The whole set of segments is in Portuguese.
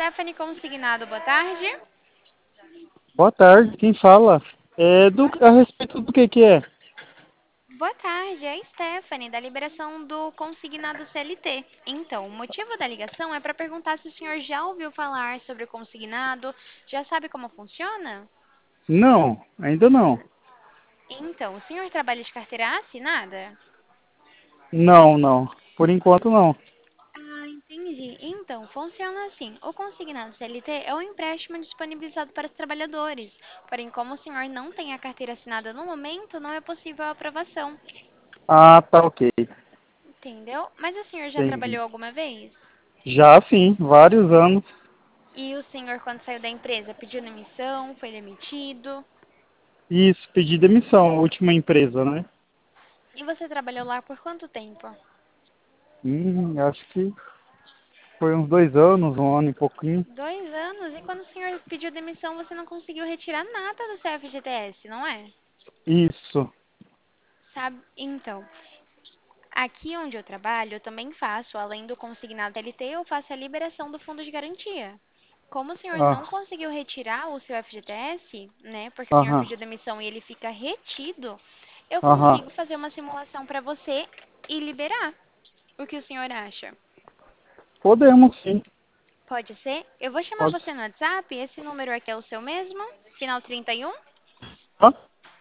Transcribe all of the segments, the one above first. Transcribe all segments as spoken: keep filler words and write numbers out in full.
Stephanie Consignado, boa tarde. Boa tarde, quem fala? É do, a respeito do que que é? Boa tarde, é a Stephanie, da liberação do consignado C L T. Então, o motivo da ligação é para perguntar se o senhor já ouviu falar sobre o consignado, já sabe como funciona? Não, ainda não. Então, o senhor trabalha de carteira assinada? Não, não. Por enquanto não. Ah, entendi. Então, funciona assim. O consignado C L T é um empréstimo disponibilizado para os trabalhadores. Porém, como o senhor não tem a carteira assinada no momento, não é possível a aprovação. Ah, tá ok. Entendeu? Mas o senhor já Entendi. trabalhou alguma vez? Já sim, vários anos. E o senhor, quando saiu da empresa, pediu demissão, foi demitido? Isso, pedi demissão, a última empresa, né? E você trabalhou lá por quanto tempo? Hum, acho que foi uns dois anos, um ano e pouquinho. Dois anos. E quando o senhor pediu demissão, você não conseguiu retirar nada do seu F G T S, não é? Isso. Sabe? Então, aqui onde eu trabalho, eu também faço, além do consignado L T, eu faço a liberação do fundo de garantia. Como o senhor não Ah, conseguiu retirar o seu F G T S, né, porque o senhor aham, pediu demissão e ele fica retido, eu aham. consigo fazer uma simulação para você e liberar. O que o senhor acha? Podemos sim. Pode ser? Eu vou chamar Pode você no WhatsApp, esse número aqui é o seu mesmo? Final trinta e um? ser.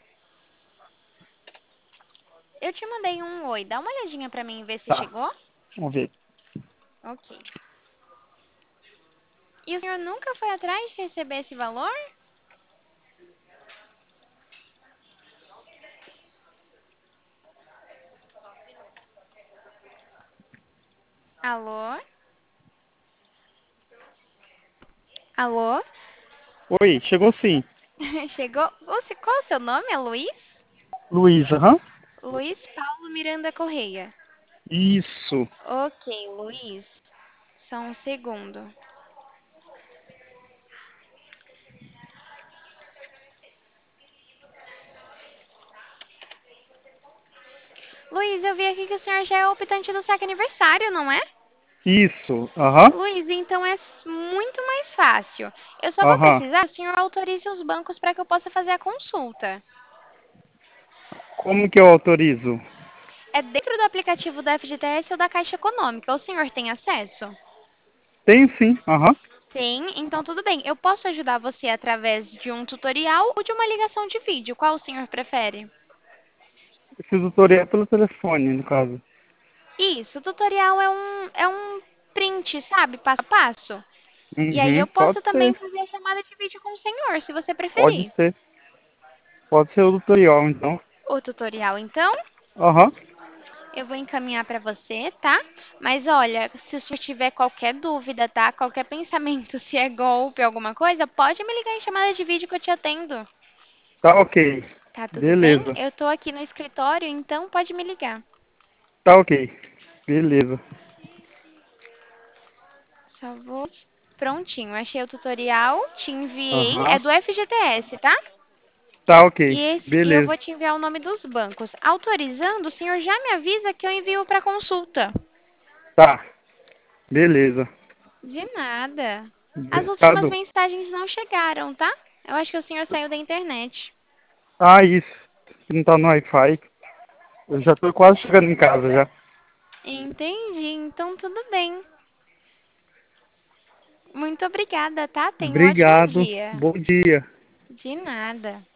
Eu te mandei um oi, dá uma olhadinha para mim ver se Tá, chegou. vamos ver. Ok. E o senhor nunca foi atrás de receber esse valor? Alô? Alô? Oi, chegou sim. Chegou? Você, qual é o seu nome? É Luiz? Luiz, aham. Luiz Paulo Miranda Correia. Isso. Ok, Luiz. Só um segundo. Luiz, eu vi aqui que o senhor já é optante do saque aniversário, não é? Isso, aham, Luiz, então é s- muito mais fácil. Eu só vou aham. precisar que o senhor autorize os bancos para que eu possa fazer a consulta. Como que eu autorizo? É dentro do aplicativo da F G T S ou da Caixa Econômica. O senhor tem acesso? Tenho sim, aham. Tem, então tudo bem. Eu posso ajudar você através de um tutorial ou de uma ligação de vídeo. Qual o senhor prefere? Esse tutorial é pelo telefone, no caso. Isso, o tutorial é um, é um print, sabe? Passo a passo. E aí Uhum, eu pode posso também ser, fazer a chamada de vídeo com o senhor, se você pode preferir. ser. Pode ser o tutorial, então. O tutorial, então, Aham, eu vou encaminhar para você, tá? Mas olha, se o senhor tiver qualquer dúvida, tá? Qualquer pensamento, se é golpe, alguma coisa, pode me ligar em chamada de vídeo que eu te atendo. tá ok. Tá tudo bem? Beleza, Eu tô aqui no escritório, então pode me ligar. tá ok. Beleza. Só vou. Prontinho, achei o tutorial, te enviei. É Aham, do F G T S, tá? tá E, ok. esse, e eu Beleza. vou te enviar o nome dos bancos. Autorizando, o senhor já me avisa que eu envio para consulta. Tá, beleza. De nada. As últimas Obrigado. mensagens não chegaram, tá? Eu acho que o senhor saiu da internet. Ah, isso. Não tá no Wi-Fi. Eu já tô quase chegando em casa já. Entendi, então tudo bem. Muito obrigada, tá? Tenha um ótimo Obrigado. dia. Bom dia. De nada.